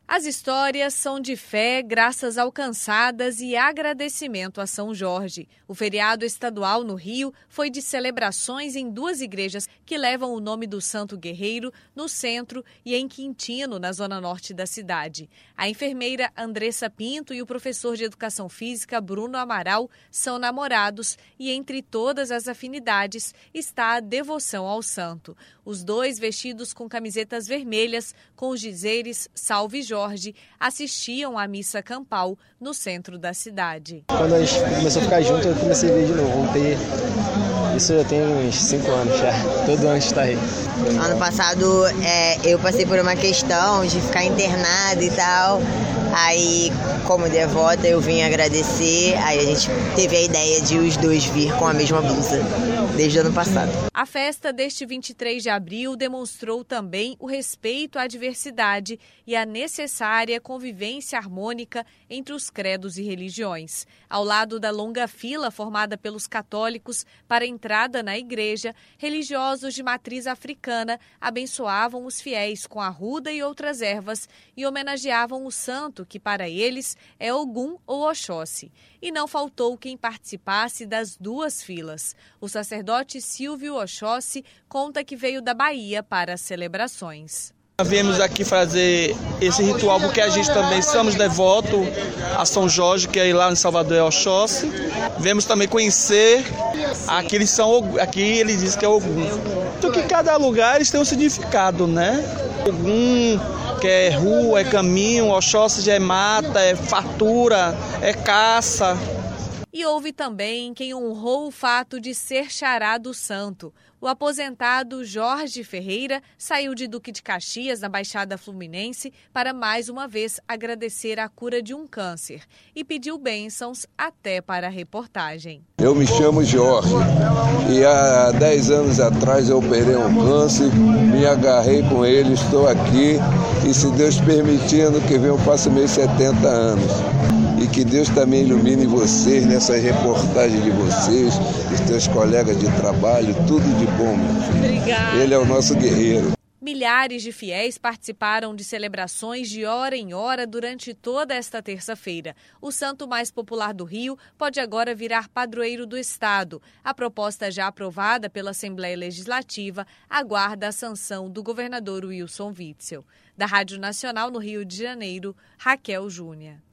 As histórias são de fé, graças alcançadas e agradecimento a São Jorge. O feriado estadual no Rio foi de celebrações em duas igrejas que levam o nome do santo guerreiro no centro e em Quintino, na zona norte da cidade. A enfermeira Andressa Pinto e o professor de educação física Bruno Amaral são namorados e entre todas as afinidades está a devoção ao santo. Os dois, vestidos com camisetas vermelhas, com os dizeres Salve Jorge, assistiam à missa campal no centro da cidade. Quando a gente começou a ficar junto, eu comecei a ver de novo. Voltei. Isso já tem uns 5 anos já. Todo ano está aí. Ano passado eu passei por uma questão de ficar internada e tal. Aí, como devota, eu vim agradecer. Aí a gente teve a ideia de os dois vir com a mesma blusa, desde o ano passado. A festa deste 23 de abril demonstrou também o respeito à diversidade e a necessária convivência harmônica entre os credos e religiões. Ao lado da longa fila formada pelos católicos para a entrada na igreja, religiosos de matriz africana abençoavam os fiéis com arruda e outras ervas e homenageavam o santo, que para eles é Ogum ou Oxóssi. E não faltou quem participasse das duas filas. O sacerdote Silvio Oxóssi conta que veio da Bahia para as celebrações. Viemos aqui fazer esse ritual porque a gente também somos devotos a São Jorge, que é lá em Salvador é Oxóssi. Viemos também conhecer, aqui eles dizem que é Ogum. Então que cada lugar eles tem um significado, né? Ogum, que é rua, é caminho, Oxóssi já é mata, é fartura, é caça. E houve também quem honrou o fato de ser xará do santo. O aposentado Jorge Ferreira saiu de Duque de Caxias, na Baixada Fluminense, para mais uma vez agradecer a cura de um câncer e pediu bênçãos até para a reportagem. Eu me chamo Jorge e há 10 anos atrás eu operei um câncer, me agarrei com ele, estou aqui e, se Deus permitindo, que venha eu faço meus 70 anos. E que Deus também ilumine vocês nessas reportagens de vocês, dos teus colegas de trabalho, tudo de bom, meu filho. Obrigada. Ele é o nosso guerreiro. Milhares de fiéis participaram de celebrações de hora em hora durante toda esta terça-feira. O santo mais popular do Rio pode agora virar padroeiro do estado. A proposta, já aprovada pela Assembleia Legislativa, aguarda a sanção do governador Wilson Witzel. Da Rádio Nacional no Rio de Janeiro, Raquel Júnior.